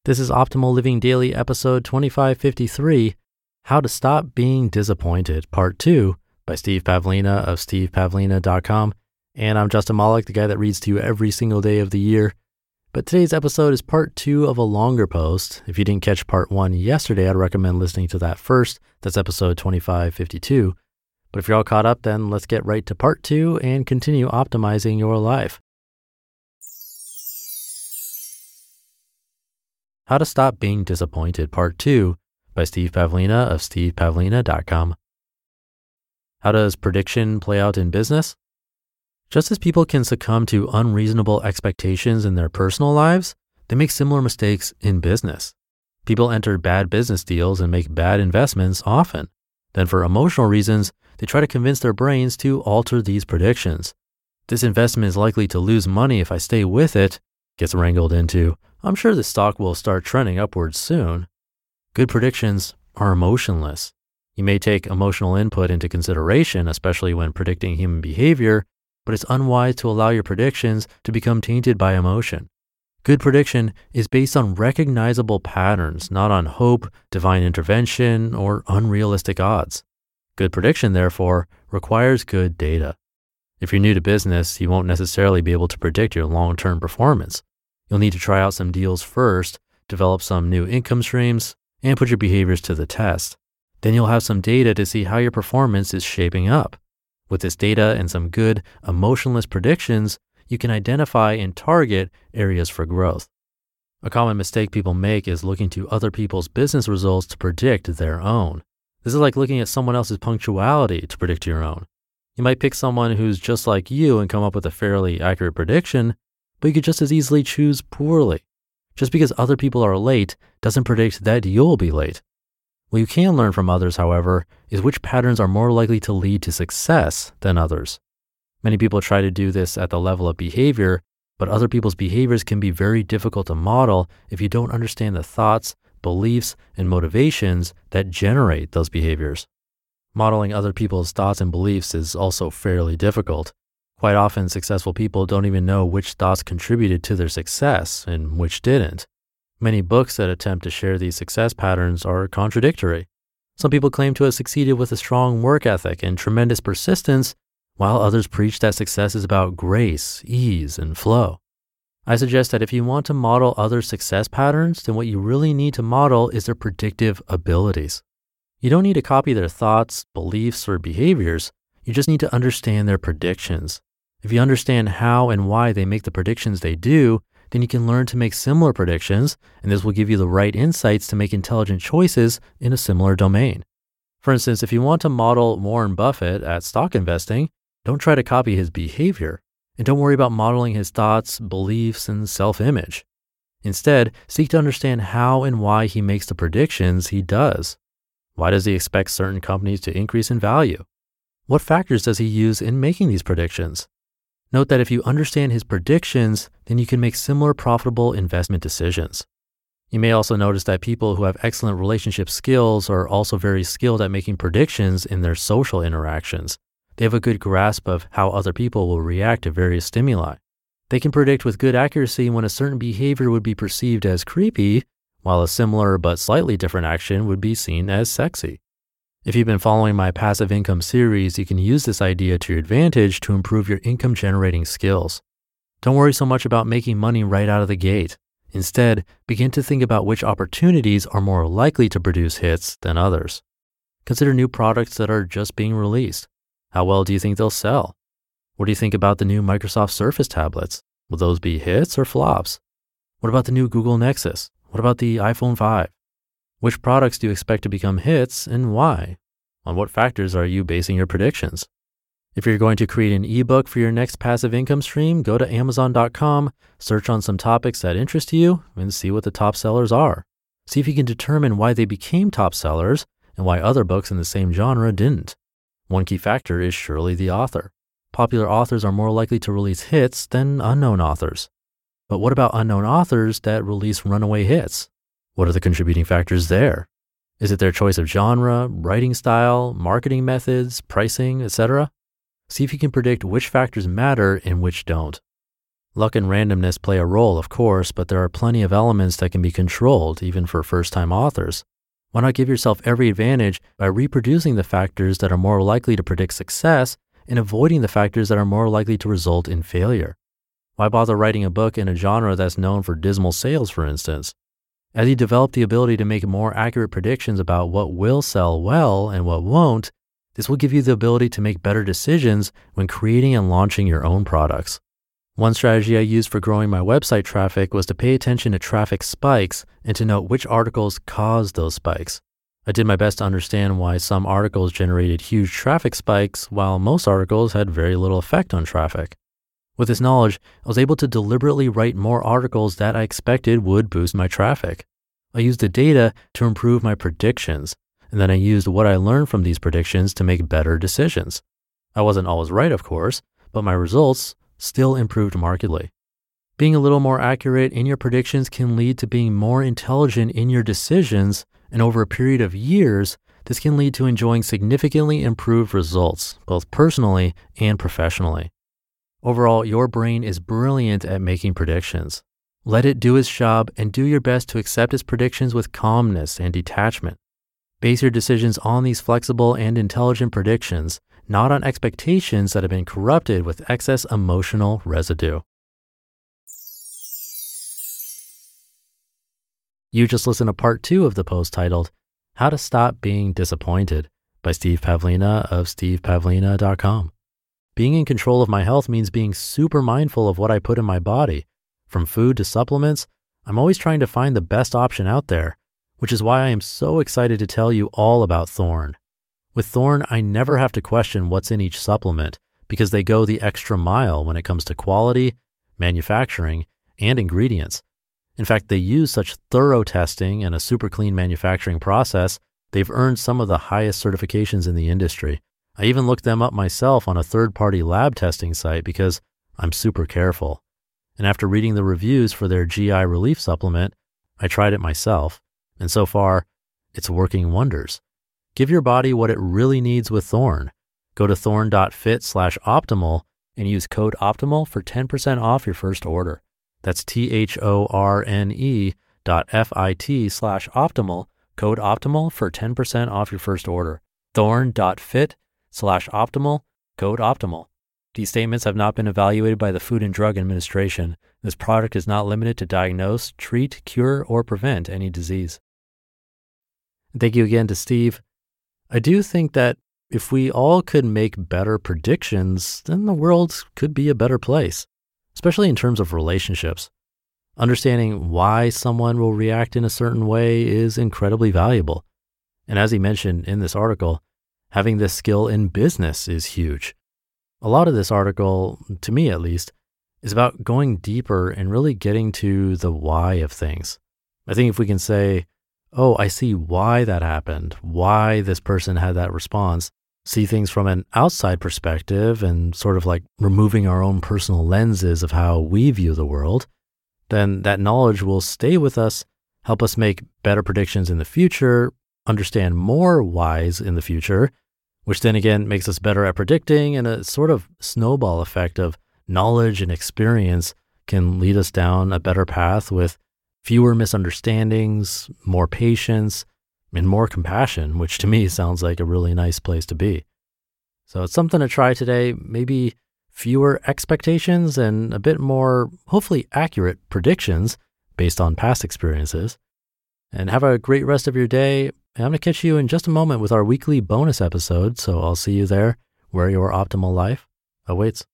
This is Optimal Living Daily episode 2553, How to Stop Being Disappointed, Part 2 by Steve Pavlina of stevepavlina.com. And I'm Justin Malik, the guy that reads to you every single day of the year. But today's episode is part 2 of a longer post. If you didn't catch part 1 yesterday, I'd recommend listening to that first. That's episode 2552. But if you're all caught up, then let's get right to part 2 and continue optimizing your life. How to Stop Being Disappointed, Part 2 by Steve Pavlina of stevepavlina.com. How does prediction play out in business? Just as people can succumb to unreasonable expectations in their personal lives, they make similar mistakes in business. People enter bad business deals and make bad investments often. Then for emotional reasons, they try to convince their brains to alter these predictions. This investment is likely to lose money if I stay with it, gets wrangled into, I'm sure the stock will start trending upwards soon. Good predictions are emotionless. You may take emotional input into consideration, especially when predicting human behavior, but it's unwise to allow your predictions to become tainted by emotion. Good prediction is based on recognizable patterns, not on hope, divine intervention, or unrealistic odds. Good prediction, therefore, requires good data. If you're new to business, you won't necessarily be able to predict your long-term performance. You'll need to try out some deals first, develop some new income streams, and put your behaviors to the test. Then you'll have some data to see how your performance is shaping up. With this data and some good, emotionless predictions, you can identify and target areas for growth. A common mistake people make is looking to other people's business results to predict their own. This is like looking at someone else's punctuality to predict your own. You might pick someone who's just like you and come up with a fairly accurate prediction, but you could just as easily choose poorly. Just because other people are late doesn't predict that you'll be late. What you can learn from others, however, is which patterns are more likely to lead to success than others. Many people try to do this at the level of behavior, but other people's behaviors can be very difficult to model if you don't understand the thoughts, beliefs, and motivations that generate those behaviors. Modeling other people's thoughts and beliefs is also fairly difficult. Quite often, successful people don't even know which thoughts contributed to their success and which didn't. Many books that attempt to share these success patterns are contradictory. Some people claim to have succeeded with a strong work ethic and tremendous persistence, while others preach that success is about grace, ease, and flow. I suggest that if you want to model other success patterns, then what you really need to model is their predictive abilities. You don't need to copy their thoughts, beliefs, or behaviors. You just need to understand their predictions. If you understand how and why they make the predictions they do, then you can learn to make similar predictions, and this will give you the right insights to make intelligent choices in a similar domain. For instance, if you want to model Warren Buffett at stock investing, don't try to copy his behavior, and don't worry about modeling his thoughts, beliefs, and self-image. Instead, seek to understand how and why he makes the predictions he does. Why does he expect certain companies to increase in value? What factors does he use in making these predictions? Note that if you understand his predictions, then you can make similar profitable investment decisions. You may also notice that people who have excellent relationship skills are also very skilled at making predictions in their social interactions. They have a good grasp of how other people will react to various stimuli. They can predict with good accuracy when a certain behavior would be perceived as creepy, while a similar but slightly different action would be seen as sexy. If you've been following my passive income series, you can use this idea to your advantage to improve your income generating skills. Don't worry so much about making money right out of the gate. Instead, begin to think about which opportunities are more likely to produce hits than others. Consider new products that are just being released. How well do you think they'll sell? What do you think about the new Microsoft Surface tablets? Will those be hits or flops? What about the new Google Nexus? What about the iPhone 5? Which products do you expect to become hits and why? On what factors are you basing your predictions? If you're going to create an ebook for your next passive income stream, go to Amazon.com, search on some topics that interest you, and see what the top sellers are. See if you can determine why they became top sellers and why other books in the same genre didn't. One key factor is surely the author. Popular authors are more likely to release hits than unknown authors. But what about unknown authors that release runaway hits? What are the contributing factors there? Is it their choice of genre, writing style, marketing methods, pricing, etc.? See if you can predict which factors matter and which don't. Luck and randomness play a role, of course, but there are plenty of elements that can be controlled, even for first-time authors. Why not give yourself every advantage by reproducing the factors that are more likely to predict success and avoiding the factors that are more likely to result in failure? Why bother writing a book in a genre that's known for dismal sales, for instance? As you develop the ability to make more accurate predictions about what will sell well and what won't, this will give you the ability to make better decisions when creating and launching your own products. One strategy I used for growing my website traffic was to pay attention to traffic spikes and to note which articles caused those spikes. I did my best to understand why some articles generated huge traffic spikes while most articles had very little effect on traffic. With this knowledge, I was able to deliberately write more articles that I expected would boost my traffic. I used the data to improve my predictions, and then I used what I learned from these predictions to make better decisions. I wasn't always right, of course, but my results still improved markedly. Being a little more accurate in your predictions can lead to being more intelligent in your decisions, and over a period of years, this can lead to enjoying significantly improved results, both personally and professionally. Overall, your brain is brilliant at making predictions. Let it do its job and do your best to accept its predictions with calmness and detachment. Base your decisions on these flexible and intelligent predictions, not on expectations that have been corrupted with excess emotional residue. You just listened to part 2 of the post titled, How to Stop Being Disappointed by Steve Pavlina of stevepavlina.com. Being in control of my health means being super mindful of what I put in my body. From food to supplements, I'm always trying to find the best option out there, which is why I am so excited to tell you all about Thorne. With Thorne, I never have to question what's in each supplement because they go the extra mile when it comes to quality, manufacturing, and ingredients. In fact, they use such thorough testing and a super clean manufacturing process, they've earned some of the highest certifications in the industry. I even looked them up myself on a third-party lab testing site because I'm super careful. And after reading the reviews for their GI relief supplement, I tried it myself. And so far, it's working wonders. Give your body what it really needs with Thorne. Go to thorne.fit/optimal and use code OPTIMAL for 10% off your first order. That's THORNE.FIT/optimal, code OPTIMAL for 10% off your first order. Thorne.fit/optimal, code OPTIMAL. These statements have not been evaluated by the Food and Drug Administration. This product is not limited to diagnose, treat, cure, or prevent any disease. Thank you again to Steve. I do think that if we all could make better predictions, then the world could be a better place, especially in terms of relationships. Understanding why someone will react in a certain way is incredibly valuable. And as he mentioned in this article, having this skill in business is huge. A lot of this article, to me at least, is about going deeper and really getting to the why of things. I think if we can say, oh, I see why that happened, why this person had that response, see things from an outside perspective and sort of like removing our own personal lenses of how we view the world, then that knowledge will stay with us, help us make better predictions in the future, understand more whys in the future, which then again makes us better at predicting, and a sort of snowball effect of knowledge and experience can lead us down a better path with fewer misunderstandings, more patience, and more compassion, which to me sounds like a really nice place to be. So it's something to try today, maybe fewer expectations and a bit more, hopefully accurate predictions based on past experiences. And have a great rest of your day. I'm going to catch you in just a moment with our weekly bonus episode, so I'll see you there where your optimal life awaits.